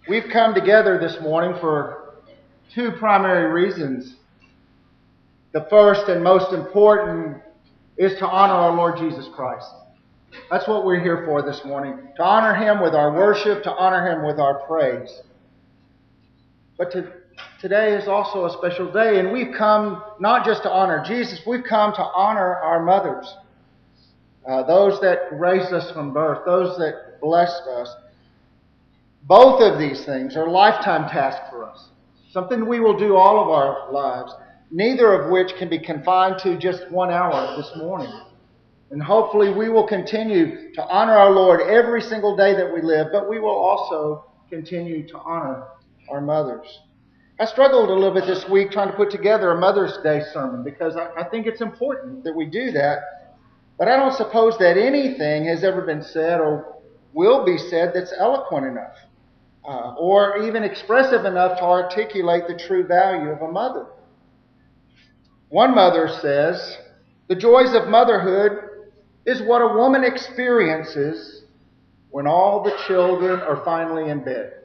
We've come together this morning for two primary reasons. The first and most important is to honor our Lord Jesus Christ. That's what we're here for this morning, to honor Him with our worship, to honor Him with our praise. But today is also a special day, and we've come not just to honor Jesus, we've come to honor our mothers, those that raised us from birth, those that blessed us. Both of these things are lifetime tasks for us, something we will do all of our lives, neither of which can be confined to just 1 hour this morning. And hopefully we will continue to honor our Lord every single day that we live, but we will also continue to honor our mothers. I struggled a little bit this week trying to put together a Mother's Day sermon because I think it's important that we do that. But I don't suppose that anything has ever been said or will be said that's eloquent enough or even expressive enough to articulate the true value of a mother. One mother says, "The joys of motherhood is what a woman experiences when all the children are finally in bed."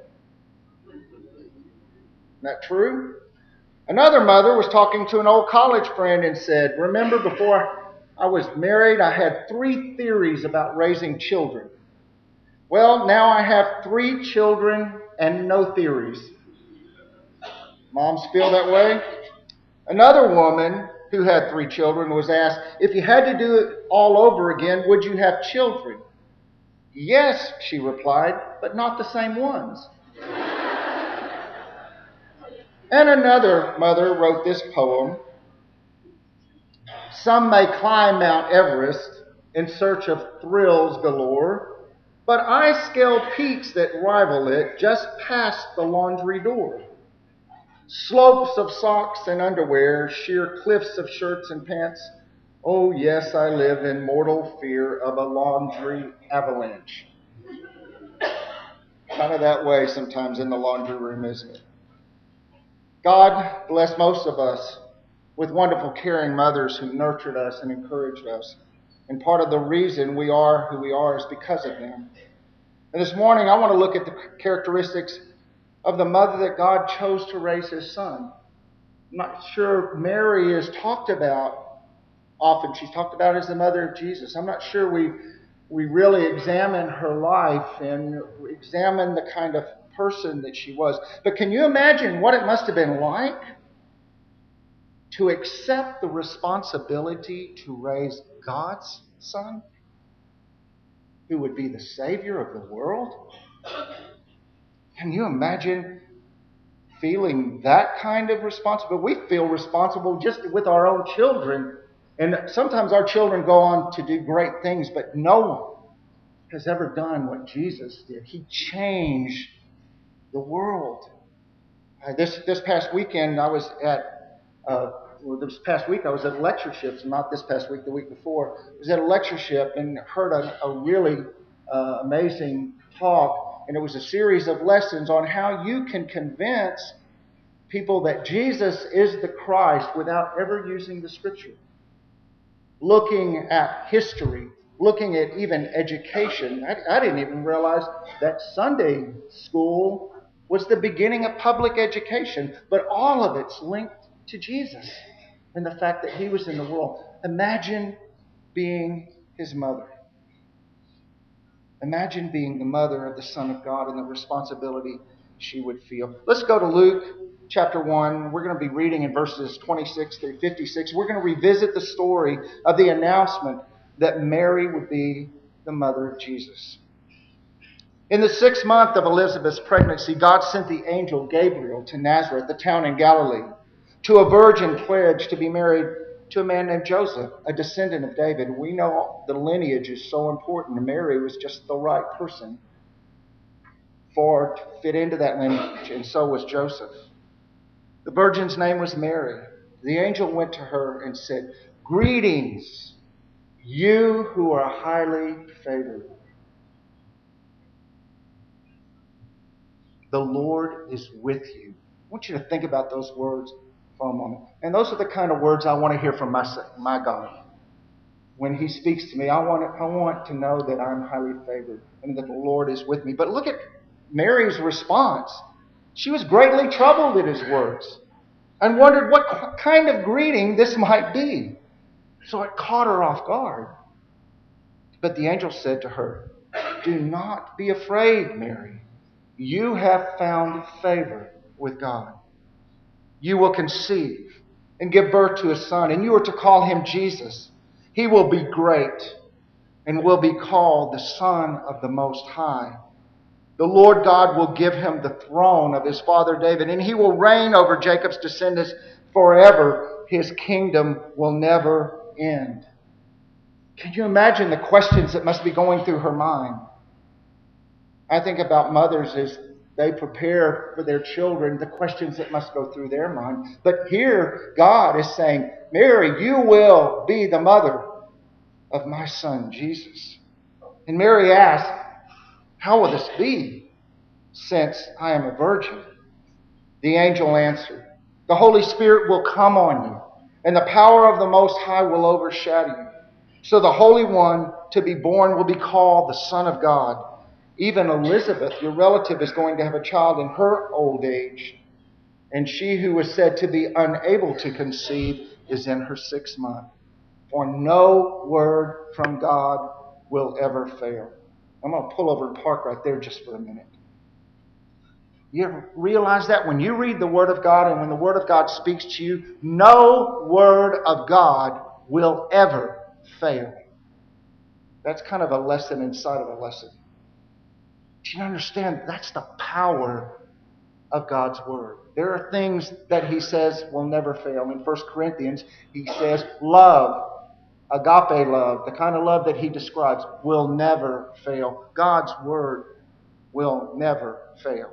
Isn't that true? Another mother was talking to an old college friend and said, "Remember, before I was married, I had 3 theories about raising children. Well, now I have 3 children and no theories." Moms feel that way? Another woman who had 3 children was asked, "If you had to do it all over again, would you have children?" "Yes," she replied, "but not the same ones." And another mother wrote this poem: "Some may climb Mount Everest in search of thrills galore, but I scale peaks that rival it just past the laundry door. Slopes of socks and underwear, sheer cliffs of shirts and pants. Oh yes, I live in mortal fear of a laundry avalanche." Kind of that way sometimes in the laundry room, isn't it? God bless most of us with wonderful, caring mothers who nurtured us and encouraged us. And part of the reason we are who we are is because of them. And this morning, I want to look at the characteristics of the mother that God chose to raise His Son. I'm not sure Mary is talked about often. She's talked about as the mother of Jesus. I'm not sure we really examine her life and examine the kind of person that she was. But can you imagine what it must have been like to accept the responsibility to raise God's Son, who would be the Savior of the world? Can you imagine feeling that kind of responsibility? We feel responsible just with our own children. And sometimes our children go on to do great things, but no one has ever done what Jesus did. He changed the world. This past weekend, I was at, this past week I was at lectureships, not this past week, the week before. I was at a lectureship and heard a really amazing talk, and it was a series of lessons on how you can convince people that Jesus is the Christ without ever using the Scripture. Looking at history, looking at even education. I didn't even realize that Sunday school was the beginning of public education, but all of it's linked to Jesus and the fact that He was in the world. Imagine being His mother. Imagine being the mother of the Son of God and the responsibility she would feel. Let's go to Luke chapter 1. We're going to be reading in verses 26 through 56. We're going to revisit the story of the announcement that Mary would be the mother of Jesus. In the 6th month of Elizabeth's pregnancy, God sent the angel Gabriel to Nazareth, the town in Galilee, to a virgin pledged to be married to a man named Joseph, a descendant of David. We know the lineage is so important, and Mary was just the right person to fit into that lineage, and so was Joseph. The virgin's name was Mary. The angel went to her and said, "Greetings, you who are highly favored. The Lord is with you." I want you to think about those words for a moment. And those are the kind of words I want to hear from my God. When He speaks to me, I want to know that I'm highly favored and that the Lord is with me. But look at Mary's response. She was greatly troubled at his words and wondered what kind of greeting this might be. So it caught her off guard. But the angel said to her, "Do not be afraid, Mary. You have found favor with God. You will conceive and give birth to a son, and you are to call him Jesus. He will be great and will be called the Son of the Most High. The Lord God will give him the throne of his father David, and he will reign over Jacob's descendants forever. His kingdom will never end." Can you imagine the questions that must be going through her mind? I think about mothers as they prepare for their children, the questions that must go through their mind. But here, God is saying, "Mary, you will be the mother of my son, Jesus." And Mary asked, "How will this be, since I am a virgin?" The angel answered, "The Holy Spirit will come on you, and the power of the Most High will overshadow you. So the Holy One to be born will be called the Son of God. Even Elizabeth, your relative, is going to have a child in her old age, and she who was said to be unable to conceive is in her 6th month. For no word from God will ever fail." I'm going to pull over and park right there just for a minute. You ever realize that when you read the Word of God and when the Word of God speaks to you, no word of God will ever fail? That's kind of a lesson inside of a lesson. Do you understand? That's the power of God's Word. There are things that He says will never fail. In 1 Corinthians, He says love, agape love, the kind of love that He describes, will never fail. God's Word will never fail.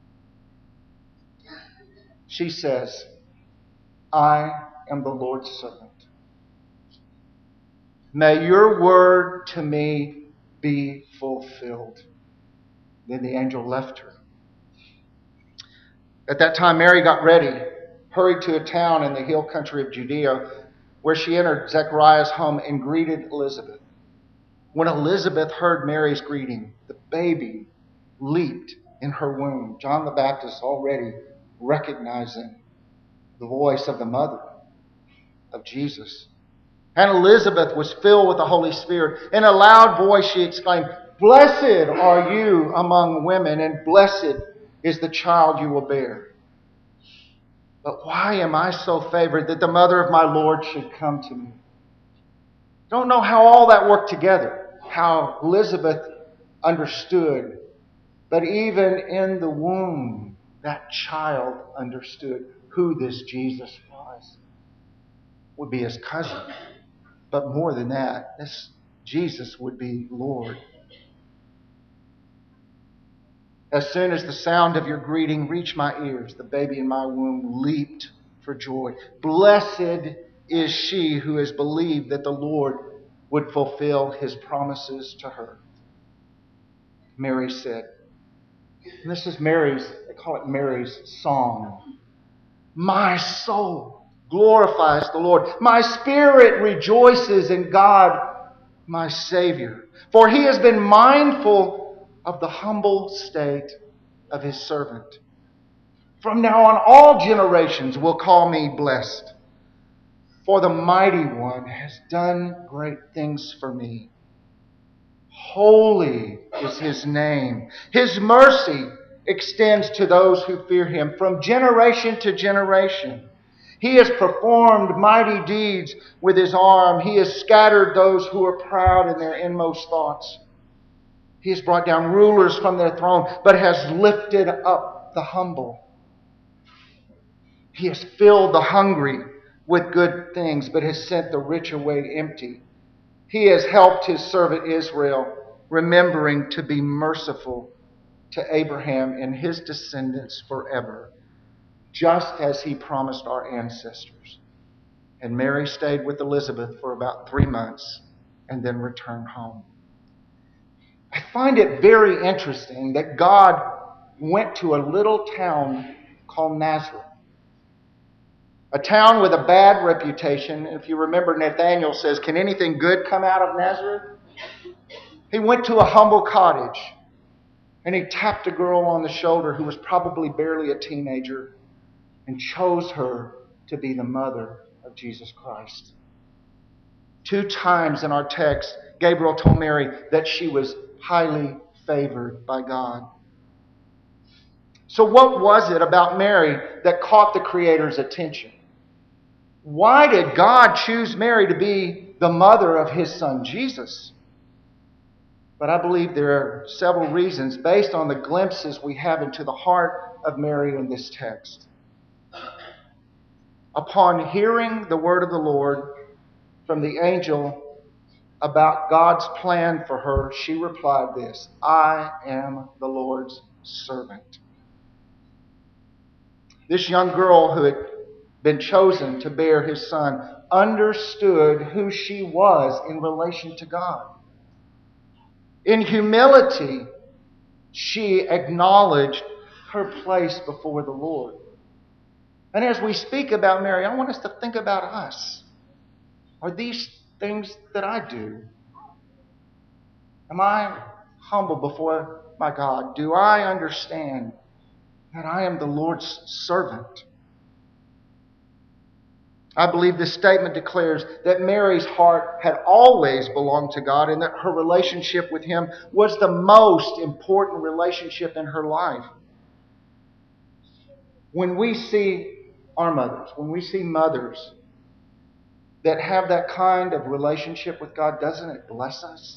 She says, "I am the Lord's servant. May your word to me be fulfilled." Then the angel left her. At that time, Mary got ready, hurried to a town in the hill country of Judea, where she entered Zechariah's home and greeted Elizabeth. When Elizabeth heard Mary's greeting, the baby leaped in her womb. John the Baptist already recognizing the voice of the mother of Jesus. And Elizabeth was filled with the Holy Spirit. In a loud voice she exclaimed, "Blessed are you among women, and blessed is the child you will bear. But why am I so favored that the mother of my Lord should come to me?" Don't know how all that worked together, how Elizabeth understood. But even in the womb, that child understood who this Jesus was. Would be his cousin. But more than that, this Jesus would be Lord. As soon as the sound of your greeting reached my ears, the baby in my womb leaped for joy. Blessed is she who has believed that the Lord would fulfill his promises to her. Mary said, and this is Mary's, they call it Mary's song. "My soul glorifies the Lord. My spirit rejoices in God, my Savior. For he has been mindful of the humble state of his servant. From now on, all generations will call me blessed. For the Mighty One has done great things for me. Holy is his name. His mercy extends to those who fear him from generation to generation. He has performed mighty deeds with his arm. He has scattered those who are proud in their inmost thoughts. He has brought down rulers from their throne, but has lifted up the humble. He has filled the hungry with good things, but has sent the rich away empty. He has helped his servant Israel, remembering to be merciful to Abraham and his descendants forever, just as he promised our ancestors." And Mary stayed with Elizabeth for about 3 months and then returned home. I find it very interesting that God went to a little town called Nazareth. A town with a bad reputation. If you remember, Nathanael says, "Can anything good come out of Nazareth?" He went to a humble cottage. And he tapped a girl on the shoulder who was probably barely a teenager and chose her to be the mother of Jesus Christ. 2 times in our text, Gabriel told Mary that she was highly favored by God. So what was it about Mary that caught the Creator's attention? Why did God choose Mary to be the mother of His Son Jesus? But I believe there are several reasons based on the glimpses we have into the heart of Mary in this text. Upon hearing the word of the Lord from the angel about God's plan for her, she replied this: "I am the Lord's servant." This young girl who had been chosen to bear His Son understood who she was in relation to God. In humility, she acknowledged her place before the Lord. And as we speak about Mary, I want us to think about us. Are these things that I do? Am I humble before my God? Do I understand that I am the Lord's servant? I believe this statement declares that Mary's heart had always belonged to God and that her relationship with Him was the most important relationship in her life. When we see our mothers, when we see mothers that have that kind of relationship with God, doesn't it bless us?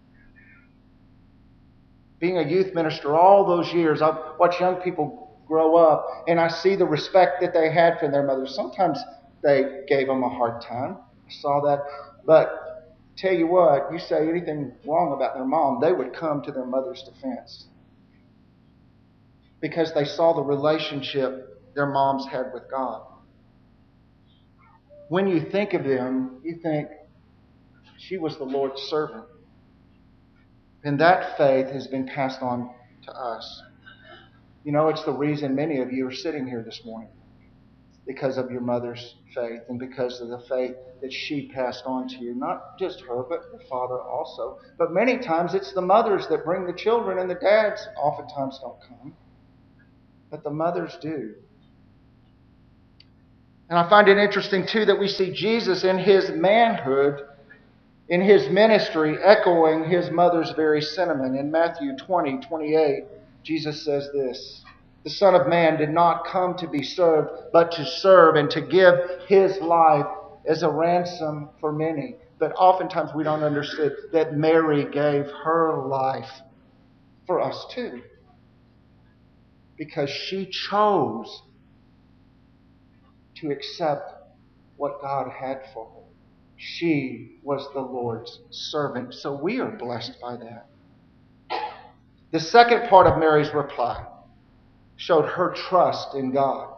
Being a youth minister all those years, I've watched young people grow up and I see the respect that they had for their mothers. Sometimes they gave them a hard time. I saw that. But tell you what, you say anything wrong about their mom, they would come to their mother's defense. Because they saw the relationship their moms had with God. When you think of them, you think, she was the Lord's servant. And that faith has been passed on to us. You know, it's the reason many of you are sitting here this morning. Because of your mother's faith and because of the faith that she passed on to you. Not just her, but her father also. But many times it's the mothers that bring the children and the dads oftentimes don't come. But the mothers do. And I find it interesting too that we see Jesus in His manhood, in His ministry, echoing His mother's very sentiment. In Matthew 20:28, Jesus says this: "The Son of Man did not come to be served, but to serve and to give His life as a ransom for many." But oftentimes we don't understand that Mary gave her life for us too. Because she chose to accept what God had for her. She was the Lord's servant. So we are blessed by that. The second part of Mary's reply showed her trust in God.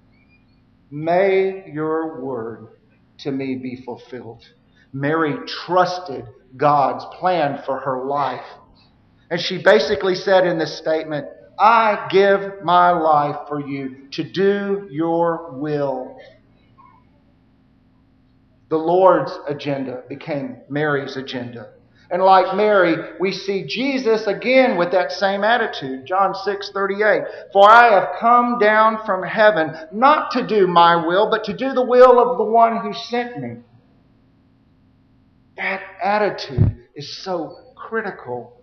"May your word to me be fulfilled." Mary trusted God's plan for her life. And she basically said in this statement, "I give my life for you to do your will." The Lord's agenda became Mary's agenda. And like Mary, we see Jesus again with that same attitude. John 6:38. "For I have come down from heaven not to do my will, but to do the will of the one who sent me." That attitude is so critical.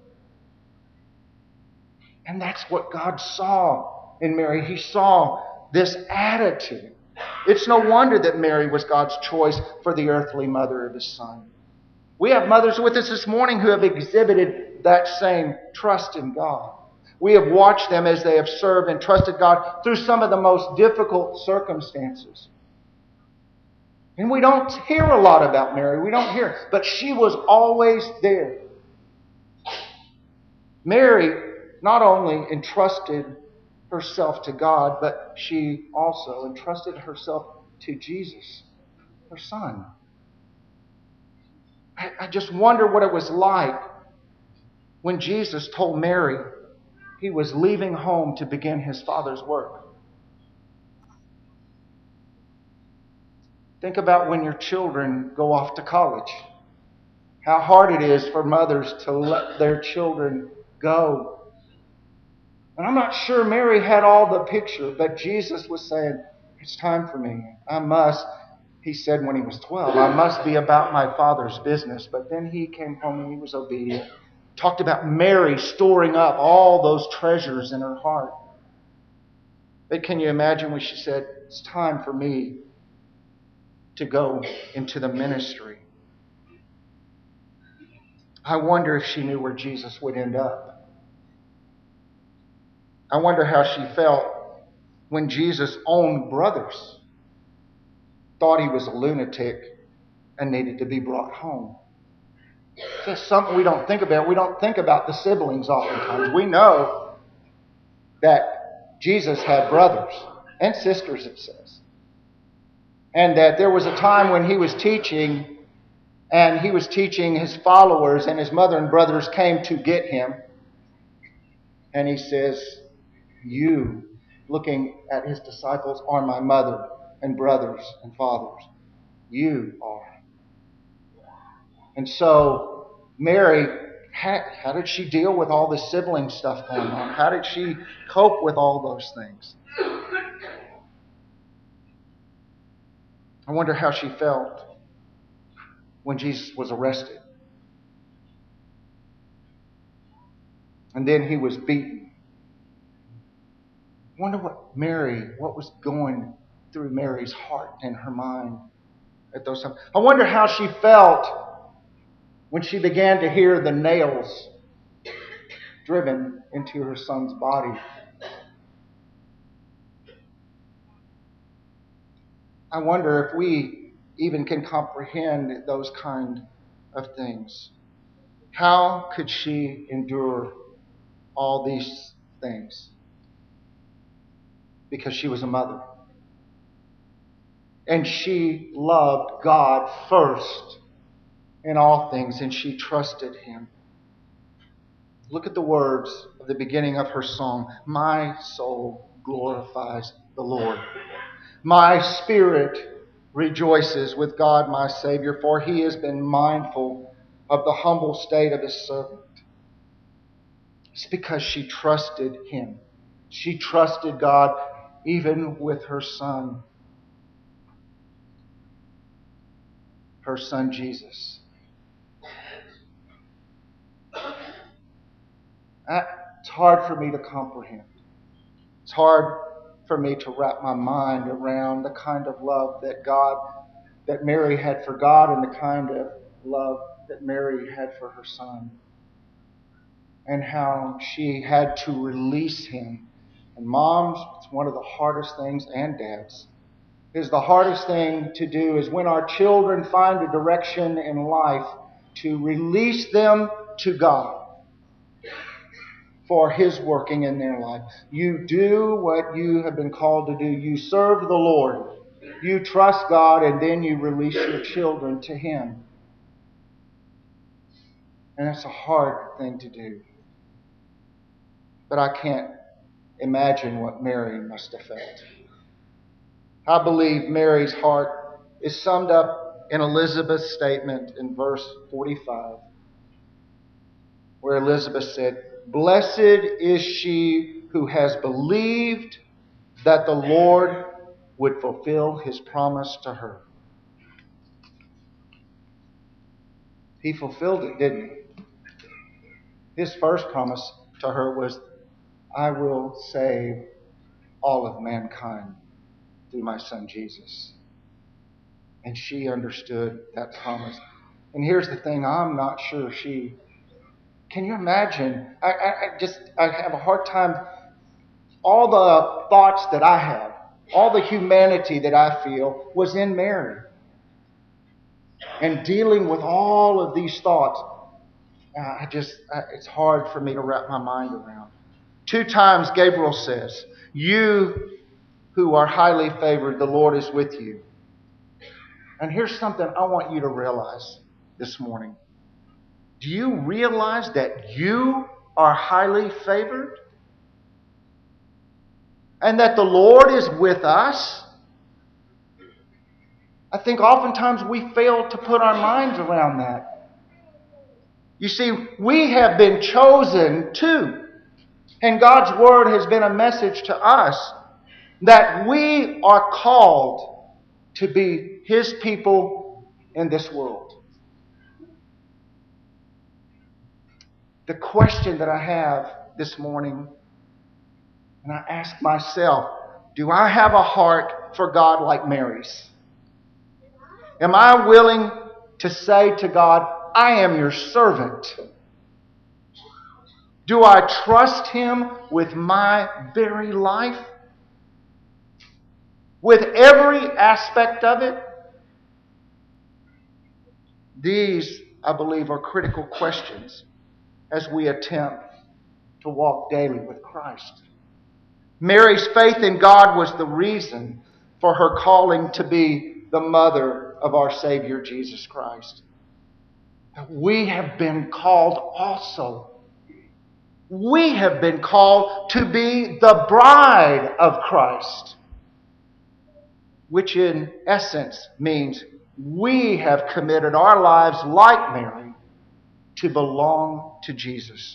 And that's what God saw in Mary. He saw this attitude. It's no wonder that Mary was God's choice for the earthly mother of His Son. We have mothers with us this morning who have exhibited that same trust in God. We have watched them as they have served and trusted God through some of the most difficult circumstances. And we don't hear a lot about Mary. We don't hear. But she was always there. Mary not only entrusted herself to God, but she also entrusted herself to Jesus, her Son. I just wonder what it was like when Jesus told Mary He was leaving home to begin His Father's work. Think about when your children go off to college. How hard it is for mothers to let their children go. And I'm not sure Mary had all the picture, but Jesus was saying, it's time for me. I must, he said when he was 12, I must be about my Father's business. But then he came home and he was obedient. Talked about Mary storing up all those treasures in her heart. But can you imagine when she said, it's time for me to go into the ministry? I wonder if she knew where Jesus would end up. I wonder how she felt when Jesus' own brothers thought he was a lunatic and needed to be brought home. It's something we don't think about. We don't think about the siblings oftentimes. We know that Jesus had brothers and sisters, it says. And that there was a time when he was teaching, and he was teaching his followers, and his mother and brothers came to get him. And he says, you, looking at his disciples, are my mother and brothers and fathers. You are. And so Mary, how did she deal with all this sibling stuff going on? How did she cope with all those things? I wonder how she felt when Jesus was arrested. And then he was beaten. I wonder what was going through Mary's heart and her mind at those times. I wonder how she felt when she began to hear the nails driven into her son's body. I wonder if we even can comprehend those kind of things. How could she endure all these things? Because she was a mother. And she loved God first in all things, and she trusted him. Look at the words of the beginning of her song. My soul glorifies the Lord. My spirit rejoices with God my Savior, for he has been mindful of the humble state of his servant. It's because she trusted him. She trusted God even with her son Jesus. It's hard for me to comprehend. It's hard for me to wrap my mind around the kind of love that Mary had for God and the kind of love that Mary had for her son. And how she had to release him. And moms, it's one of the hardest things, and dads, is the hardest thing to do is when our children find a direction in life to release them to God for his working in their life. You do what you have been called to do. You serve the Lord. You trust God, and then you release your children to him. And that's a hard thing to do. But I can't imagine what Mary must have felt. I believe Mary's heart is summed up in Elizabeth's statement in verse 45, where Elizabeth said, "Blessed is she who has believed that the Lord would fulfill his promise to her." He fulfilled it, didn't he? His first promise to her was, I will save all of mankind through my son Jesus. And she understood that promise. And here's the thing, I'm not sure can you imagine? I have a hard time. All the thoughts that I have, all the humanity that I feel was in Mary. And dealing with all of these thoughts, it's hard for me to wrap my mind around. 2 times Gabriel says, "You who are highly favored, the Lord is with you." And here's something I want you to realize this morning. Do you realize that you are highly favored? And that the Lord is with us? I think oftentimes we fail to put our minds around that. You see, we have been chosen too. And God's Word has been a message to us that we are called to be His people in this world. The question that I have this morning, and I ask myself, do I have a heart for God like Mary's? Am I willing to say to God, I am your servant? Do I trust Him with my very life? With every aspect of it? These, I believe, are critical questions as we attempt to walk daily with Christ. Mary's faith in God was the reason for her calling to be the mother of our Savior Jesus Christ. We have been called also. We have been called to be the bride of Christ, which in essence means we have committed our lives like Mary to belong to Jesus.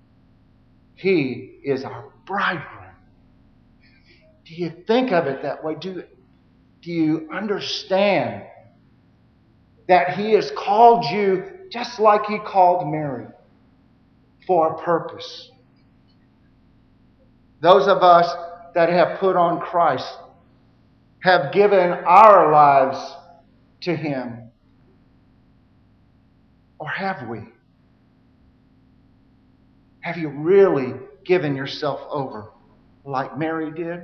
He is our bridegroom. Do you think of it that way? Do you understand that He has called you just like He called Mary for a purpose? Those of us that have put on Christ have given our lives to Him. Or have we? Have you really given yourself over like Mary did?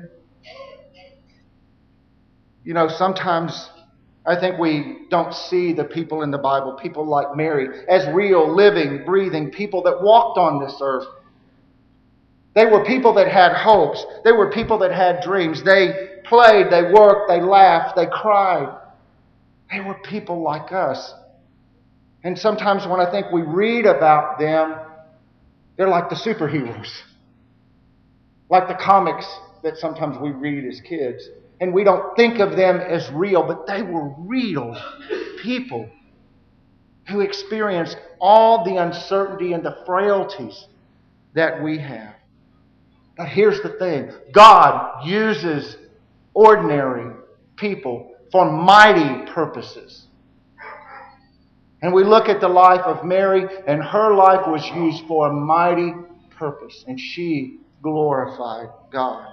You know, sometimes I think we don't see the people in the Bible, people like Mary, as real, living, breathing people that walked on this earth. They were people that had hopes. They were people that had dreams. They played, they worked, they laughed, they cried. They were people like us. And sometimes when I think we read about them, they're like the superheroes. Like the comics that sometimes we read as kids. And we don't think of them as real, but they were real people who experienced all the uncertainty and the frailties that we have. But here's the thing. God uses ordinary people for mighty purposes. And we look at the life of Mary, and her life was used for a mighty purpose. And she glorified God.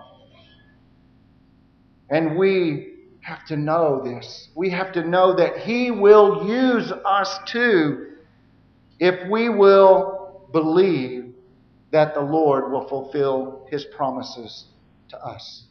And we have to know this. We have to know that He will use us too if we will believe that the Lord will fulfill His promises to us.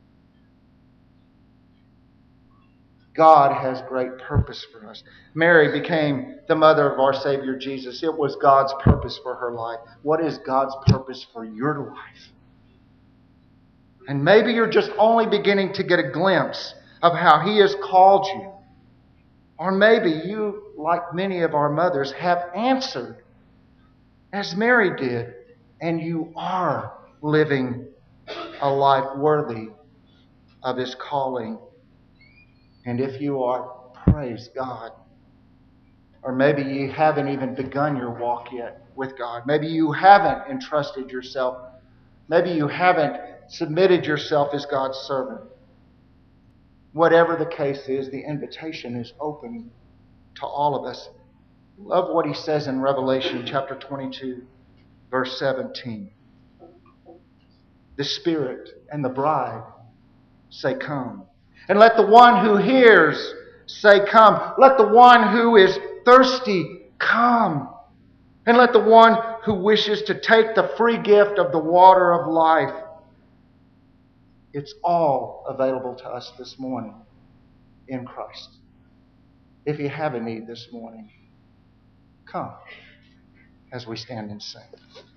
God has great purpose for us. Mary became the mother of our Savior Jesus. It was God's purpose for her life. What is God's purpose for your life? And maybe you're just only beginning to get a glimpse of how He has called you. Or maybe you, like many of our mothers, have answered as Mary did, and you are living a life worthy of His calling. And if you are, praise God. Or maybe you haven't even begun your walk yet with God. Maybe you haven't entrusted yourself. Maybe you haven't submitted yourself as God's servant. Whatever the case is, the invitation is open to all of us. Love what He says in Revelation chapter 22, verse 17. The Spirit and the bride say, come. And let the one who hears say, come. Let the one who is thirsty come. And let the one who wishes to take the free gift of the water of life. It's all available to us this morning in Christ. If you have a need this morning, come as we stand and sing.